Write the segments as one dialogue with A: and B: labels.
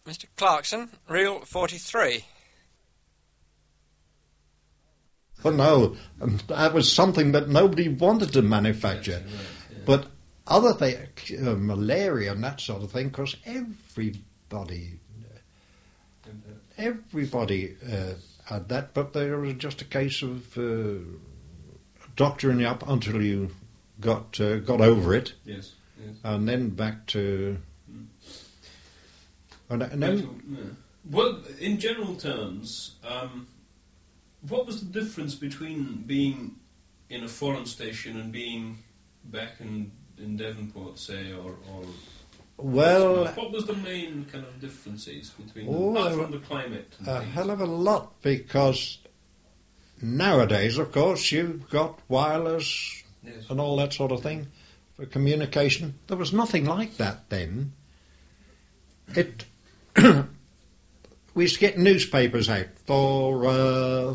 A: Mr. Clarkson, reel 43.
B: Oh no, that was something that nobody wanted to manufacture.
C: Yes, yeah.
B: But other things, malaria and that sort of thing, because everybody had that, but there was just a case of doctoring you up until you got over it.
C: Yes.
B: And then back to... And then,
C: well, in general terms, what was the difference between being in a foreign station and being back in Devonport, say, or
B: well,
C: what was the main kind of differences between them, apart from the climate? And
B: a
C: things?
B: hell of a lot, because nowadays, of course, you've got wireless and all that sort of thing for communication. There was nothing like that then. We used to get newspapers out for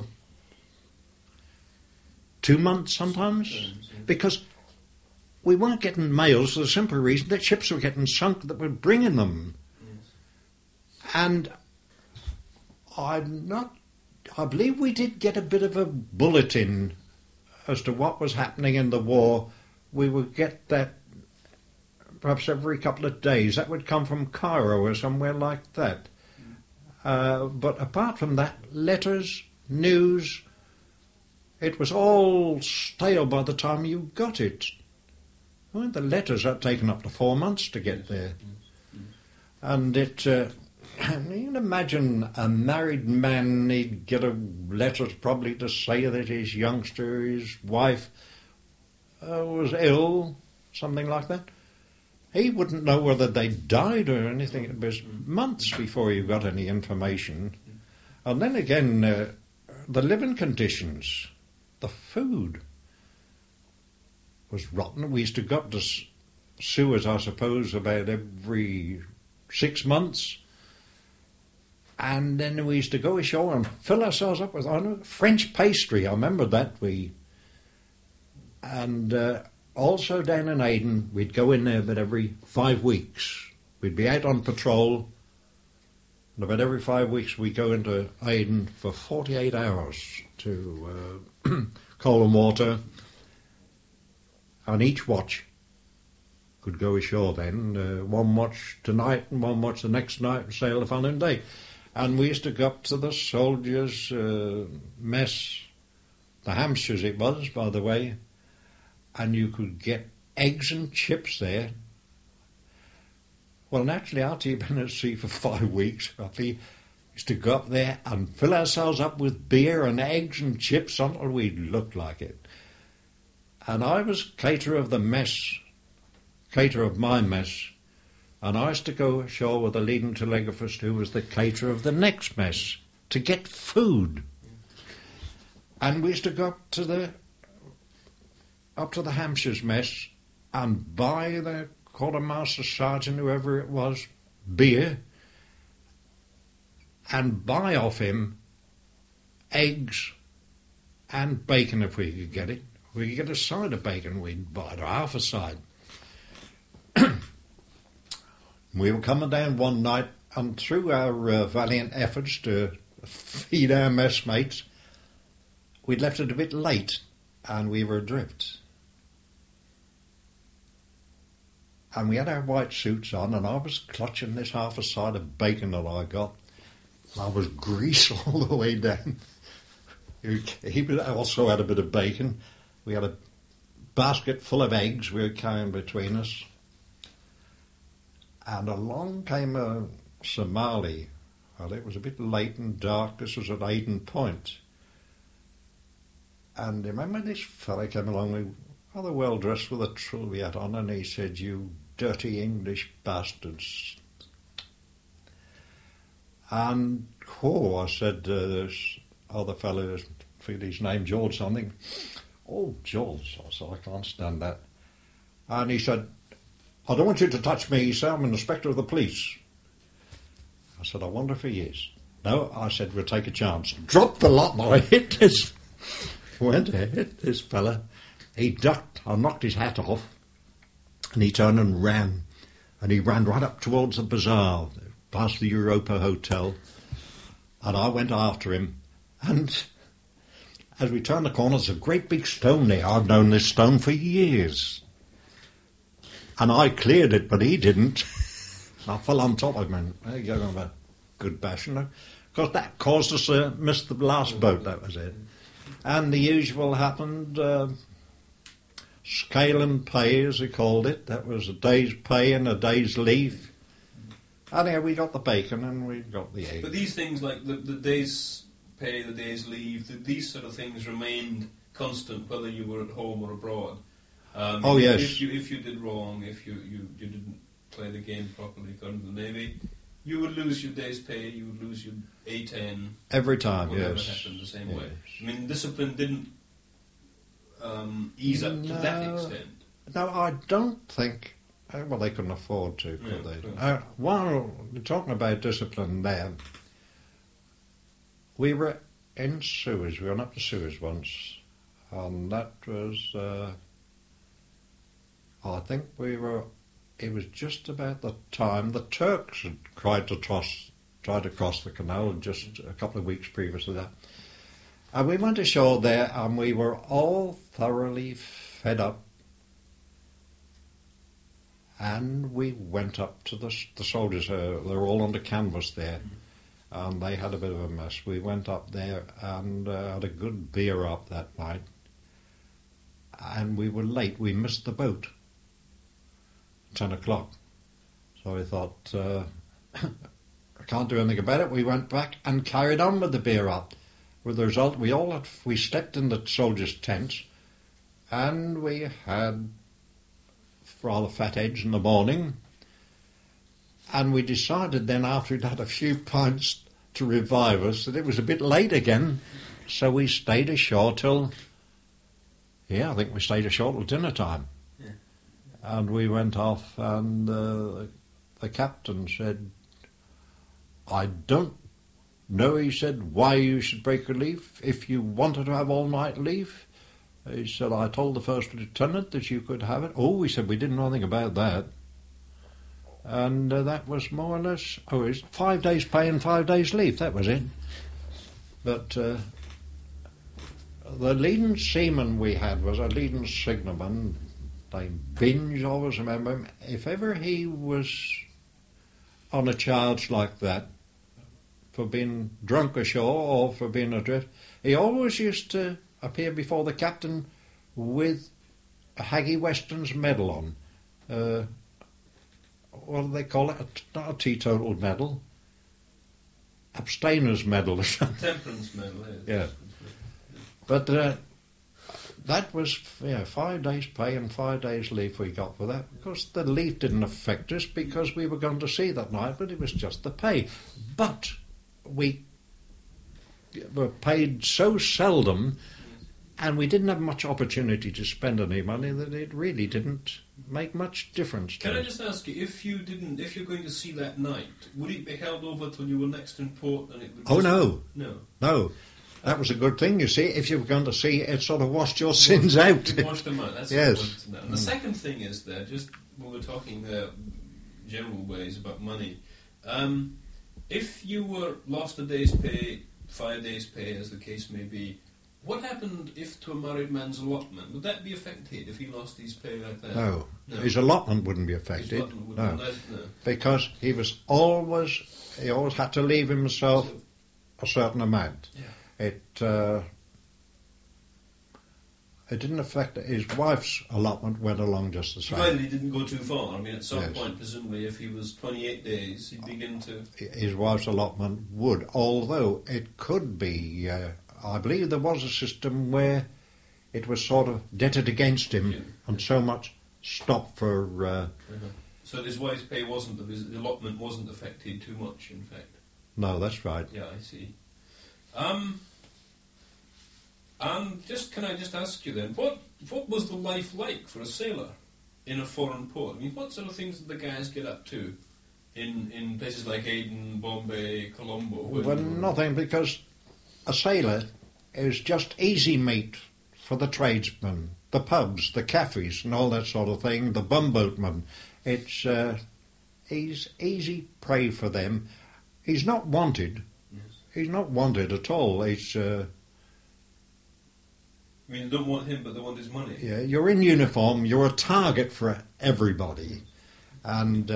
B: 2 months sometimes, because we weren't getting mails for the simple reason that ships were getting sunk that were bringing them. And I believe we did get a bit of a bulletin as to what was happening in the war. We would get that perhaps every couple of days. That would come from Cairo or somewhere like that. But apart from that, letters, news, it was all stale by the time you got it. Well, the letters had taken up to 4 months to get there. And it... you can imagine a married man, he'd get a letter probably to say that his youngster, his wife, was ill, something like that. He wouldn't know whether they died or anything. It was months before you got any information. And then again, the living conditions, the food was rotten. We used to go up to sewers, I suppose, about every 6 months. And then we used to go ashore and fill ourselves up with French pastry. I remember that. Also down in Aden, we'd go in there about every 5 weeks. We'd be out on patrol, and about every 5 weeks we'd go into Aden for 48 hours to coal and water. And each watch could go ashore then. One watch tonight and one watch the next night and sail the following day. And we used to go up to the soldiers' mess, the Hampshires it was, by the way, and you could get eggs and chips there. Well, naturally, after you've been at sea for 5 weeks, we used to go up there and fill ourselves up with beer and eggs and chips until we looked like it. And I was caterer of my mess, and I used to go ashore with the leading telegraphist who was the caterer of the next mess to get food. And we used to go up to the Hampshires mess and buy the quartermaster sergeant, whoever it was, beer, and buy off him eggs and bacon if we could get it. If we could get a side of bacon, we'd buy it, or half a side. We were coming down one night, and through our valiant efforts to feed our messmates, we'd left it a bit late, and we were adrift. And we had our white suits on, and I was clutching this half a side of bacon that I got. I was greased all the way down. He also had a bit of bacon. We had a basket full of eggs we were carrying between us. And along came a Somali. Well, it was a bit late and dark. This was at Aden Point. And remember this fellow came along, rather well dressed with a trilby hat on, and he said, "You dirty English bastards." And, I said, this other fellow, I forget his name, George something. "Oh, George," I said, "I can't stand that." And he said, "I don't want you to touch me, sir. I'm an inspector of the police." I said, "I wonder if he is." "No," I said, "we'll take a chance." Dropped the lot, and I hit this. Went to hit this fella. He ducked. I knocked his hat off, and he turned and ran. And he ran right up towards the bazaar. The past the Europa Hotel, and I went after him, and as we turned the corner, there's a great big stone there. I've known this stone for years. And I cleared it, but he didn't. I fell on top of him, and there you go, a good bash, you know. Because that caused us to miss the last boat, that was it. And the usual happened, scale and pay, as he called it. That was a day's pay and a day's leave. And yeah, we got the bacon and we got the eggs.
C: But these things, like the day's pay, the day's leave, these sort of things remained constant whether you were at home or abroad.
B: Oh, yes.
C: If you did wrong, if you didn't play the game properly according to the Navy, you would lose your day's pay, you would lose your A10.
B: Every time,
C: whatever
B: yes.
C: happened the same
B: Yes.
C: way. I mean, discipline didn't ease up to that extent.
B: No, I don't think. Well, they couldn't afford to, could
C: No,
B: they?
C: no.
B: While we're talking about discipline there, we were in Suez. We went up to Suez once, and that was. I think we were. It was just about the time the Turks had tried to cross the canal just a couple of weeks previous to that. And we went ashore there, and we were all thoroughly fed up. And we went up to the soldiers. They were all under canvas there, and they had a bit of a mess. We went up there and had a good beer up that night. And we were late. We missed the boat. 10 o'clock. So we thought, I can't do anything about it. We went back and carried on with the beer up. With the result, we slept in the soldiers' tents, and we had rather fat eggs in the morning. And we decided then, after we'd had a few pints to revive us, that it was a bit late again. So we stayed ashore till, I think we stayed ashore till dinner time. And we went off, and the captain said, I don't know, he said, why you should break your leave if you wanted to have all-night leave. He said, I told the first lieutenant that you could have it. Oh, he said, we didn't know anything about that. And that was more or less, it was 5 days pay and 5 days leave, that was it. But the leading seaman we had was a leading signalman named Binge, I always remember him. If ever he was on a charge like that, for being drunk ashore or for being adrift, he always used to appear before the captain with a Haggy Weston's medal on. What do they call it? Not a teetotal medal. Abstainer's medal or something.
C: Temperance medal,
B: yeah. But that was 5 days pay and 5 days leave we got for that. Of course, the leave didn't affect us because we were going to sea that night, but it was just the pay. But we were paid so seldom, and we didn't have much opportunity to spend any money, that it really didn't make much difference to us.
C: Can I just ask you, if you're going to sea that night, would it be held over till you were next in port? And it would
B: Oh, no.
C: No.
B: That was a good thing, you see. If you were going to sea, it sort of washed your sins out.
C: You washed them out. That's
B: yes.
C: what I wanted to know. And the second thing is there, just when we're talking general ways about money, if you were lost a day's pay, 5 days' pay, as the case may be, what happened if to a married man's allotment? Would that be affected if he lost his pay like that?
B: No. His allotment wouldn't be affected.
C: No.
B: Because he always had to leave himself a certain amount.
C: Yeah.
B: It didn't affect his wife's allotment, went along just the same.
C: Provided he didn't go too far. I mean, at some
B: Yes.
C: point, presumably, if he was 28 days, he'd begin to...
B: His wife's allotment would, although it could be, I believe there was a system where it was sort of debted against him, and so much stopped for...
C: So his wife's pay his allotment wasn't affected too much, in fact.
B: No, that's right.
C: Yeah, I see. Can I just ask you then, what was the life like for a sailor in a foreign port? I mean, what sort of things did the guys get up to in places like Aden, Bombay, Colombo?
B: Well, nothing, because a sailor is just easy meat for the tradesmen, the pubs, the cafes and all that sort of thing, the bumboatmen. It's he's easy prey for them. He's not wanted.
C: Yes.
B: He's not wanted at all. He's
C: I mean, they don't want him, but they want his money.
B: yeah. You're in uniform. You're a target for everybody, and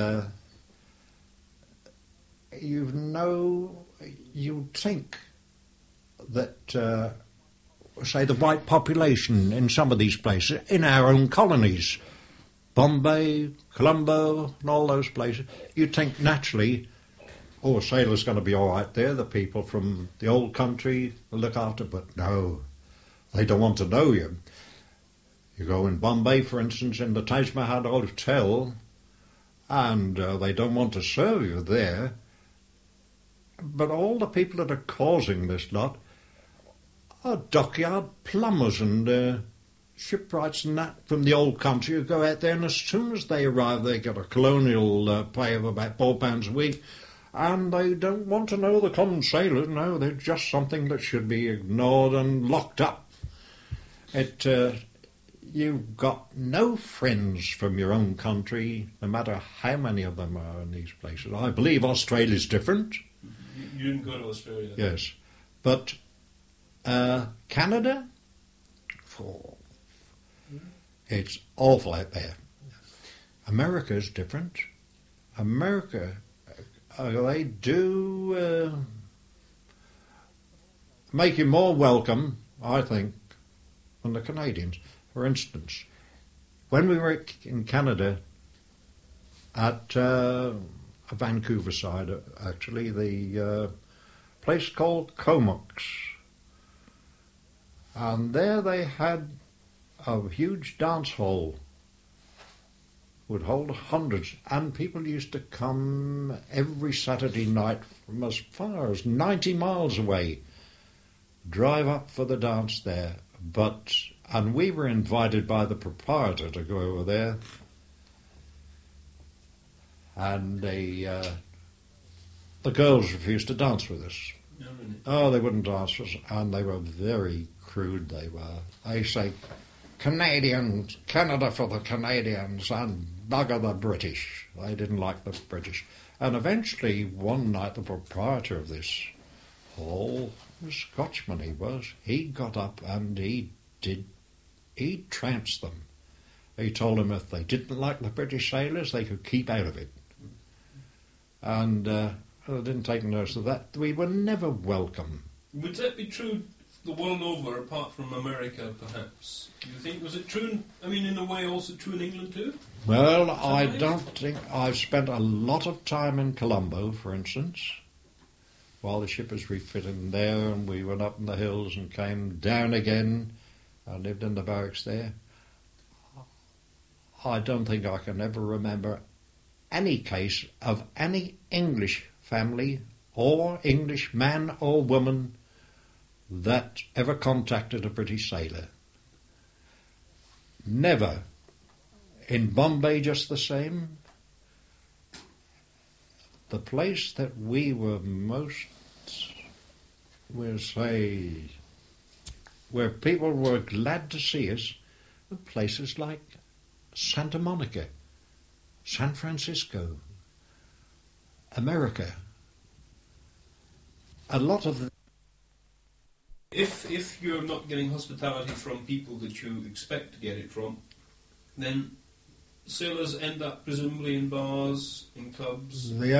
B: you think that. Say the white population in some of these places, in our own colonies, Bombay, Colombo, and all those places, you'd think naturally, a sailor's going to be all right there, the people from the old country will look after, but no, they don't want to know you. You go in Bombay, for instance, in the Taj Mahal Hotel, and they don't want to serve you there, but all the people that are causing this lot are dockyard plumbers and shipwrights and that from the old country who go out there, and as soon as they arrive they get a colonial pay of about £4 a week, and they don't want to know the common sailors. No, they're just something that should be ignored and locked up. You've got no friends from your own country, no matter how many of them are in these places. I believe Australia's different.
C: You didn't go to Australia?
B: Yes, but Canada, it's awful out there. America is different. America, they do make you more welcome, I think, than the Canadians. For instance, when we were in Canada at Vancouver side, actually, the place called Comox. And there they had a huge dance hall, would hold hundreds, and people used to come every Saturday night from as far as 90 miles away, drive up for the dance there. And we were invited by the proprietor to go over there, and the girls refused to dance with us.
C: No, really.
B: Oh, they wouldn't dance with us, and they were very crude, they were. They say, Canadians, Canada for the Canadians, and bugger the British. They didn't like the British. And eventually, one night, the proprietor of this hall, a Scotchman he was, he got up and he trounced them. He told them if they didn't like the British sailors, they could keep out of it. And I didn't take notice of that. We were never welcome.
C: Would that be true the world over, apart from America, perhaps? Do you think, was it true, in a way also true in England too?
B: Well, I don't think. I've spent a lot of time in Colombo, for instance, while the ship was refitting there, and we went up in the hills and came down again. I lived in the barracks there. I don't think I can ever remember any case of any English family or English man or woman that ever contacted a British sailor. Never. In Bombay, just the same. The place that we were most, we'll say, where people were glad to see us, were places like Santa Monica, San Francisco, America. A lot of the
C: If you're not getting hospitality from people that you expect to get it from, then sailors end up presumably in bars, in clubs.
B: they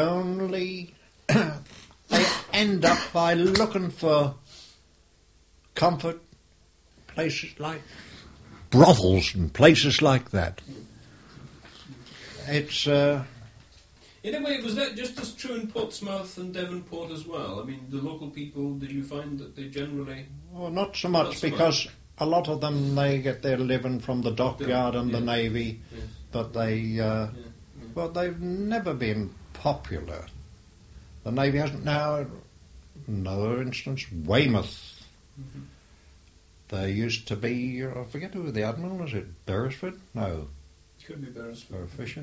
B: end up by looking for comfort, places like brothels and places like that. It's
C: In a way, was that just as true in Portsmouth and Devonport as well? The local people, did you find that they generally...
B: well, not so much, because a lot of them, they get their living from the dockyard and the Navy,
C: Yes.
B: but well, they've never been popular. The Navy hasn't now. Another instance, Weymouth.
C: Mm-hmm.
B: There used to be, I forget who the admiral was. It Beresford? No,
C: Could be Beresford.
B: or Fisher.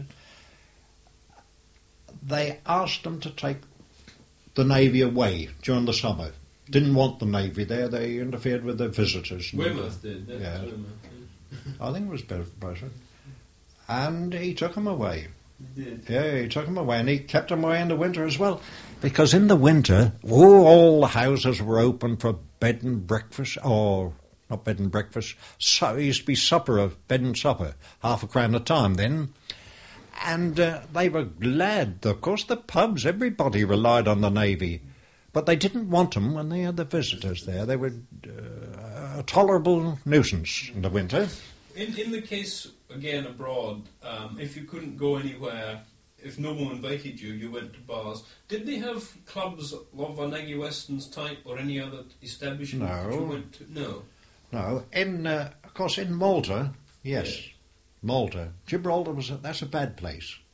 B: They asked them to take the Navy away during the summer. Didn't want the Navy there. They interfered with their visitors.
C: Weymouth did,
B: Yeah.
C: Weymouth,
B: I think it was Beresford. And he took them away.
C: He did.
B: Yeah, he took them away, and he kept them away in the winter as well. Because in the winter, all the houses were open for bed and breakfast, or not bed and breakfast, so it used to be supper, bed and supper, £0.50 a time then. And they were glad. Of course, the pubs, everybody relied on the Navy. But they didn't want them when they had the visitors there. They were a tolerable nuisance in the winter.
C: In the case, again, abroad, if you couldn't go anywhere, if no one invited you, you went to bars. Did they have clubs of Carnegie Weston's type or any other establishment that you went to? No.
B: No. Of course, in Malta, yes. Yeah. Malta. Gibraltar, that's a bad place.